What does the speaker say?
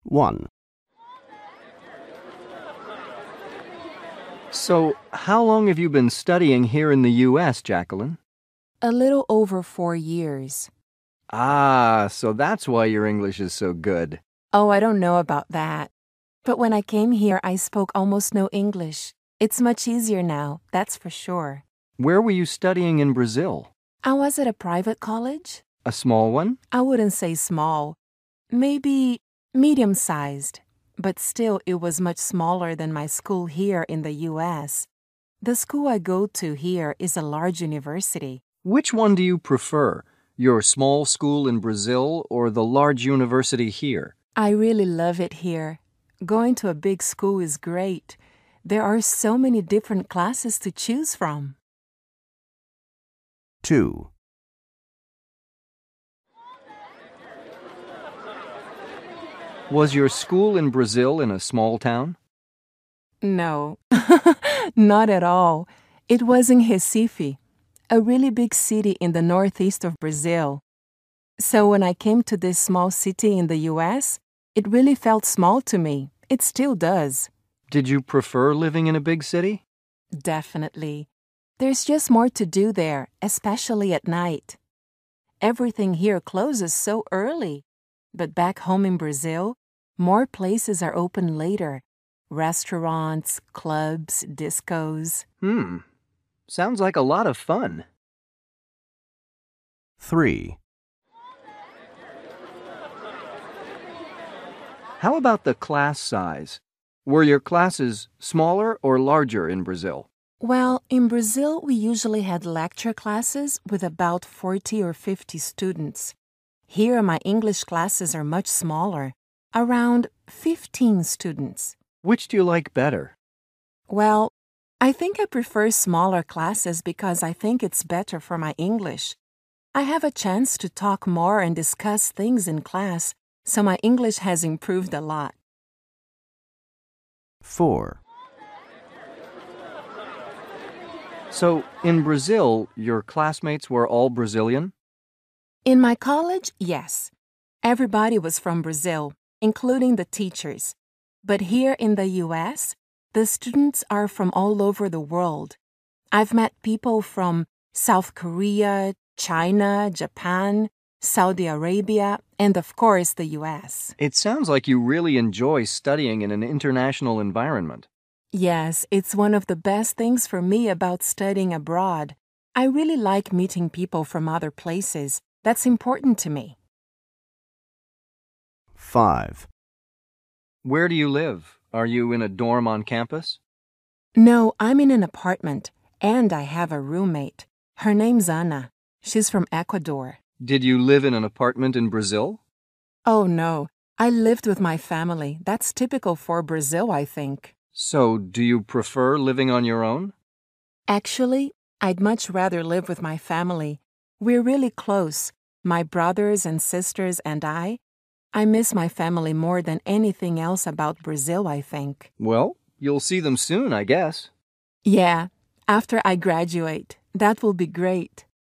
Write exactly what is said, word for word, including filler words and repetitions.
one. So, how long have you been studying here in the U S, Jacqueline? A little over four years. Ah, so that's why your English is so good. Oh, I don't know about that. But when I came here, I spoke almost no English. It's much easier now, that's for sure. Where were you studying in Brazil? I was at a private college. A small one? I wouldn't say small. Maybe medium-sized. But still, it was much smaller than my school here in the U S. The school I go to here is a large university. Which one do you prefer? Your small school in Brazil or the large university here? I really love it here. Going to a big school is great. There are so many different classes to choose from. two. Was your school in Brazil in a small town? No, not at all. It was in Recife, a really big city in the northeast of Brazil. So when I came to this small city in the U S, it really felt small to me. It still does. Did you prefer living in a big city? Definitely. There's just more to do there, especially at night. Everything here closes so early. But back home in Brazil, more places are open later. Restaurants, clubs, discos. Hmm. Sounds like a lot of fun. three. How about the class size? Were your classes smaller or larger in Brazil? Well, in Brazil, we usually had lecture classes with about forty or fifty students. Here, my English classes are much smaller, around fifteen students. Which do you like better? Well, I think I prefer smaller classes because I think it's better for my English. I have a chance to talk more and discuss things in class, so my English has improved a lot. four. So, in Brazil, your classmates were all Brazilian? In my college, yes. Everybody was from Brazil, including the teachers. But here in the U S, the students are from all over the world. I've met people from South Korea, China, Japan, Saudi Arabia, and of course the U S. It sounds like you really enjoy studying in an international environment. Yes, it's one of the best things for me about studying abroad. I really like meeting people from other places. That's important to me. five. Where do you live? Are you in a dorm on campus? No, I'm in an apartment, and I have a roommate. Her name's Ana. She's from Ecuador. Did you live in an apartment in Brazil? Oh, no. I lived with my family. That's typical for Brazil, I think. So, do you prefer living on your own? Actually, I'd much rather live with my family. We're really close, my brothers and sisters and I. I miss my family more than anything else about Brazil, I think. Well, you'll see them soon, I guess. Yeah, after I graduate. That will be great.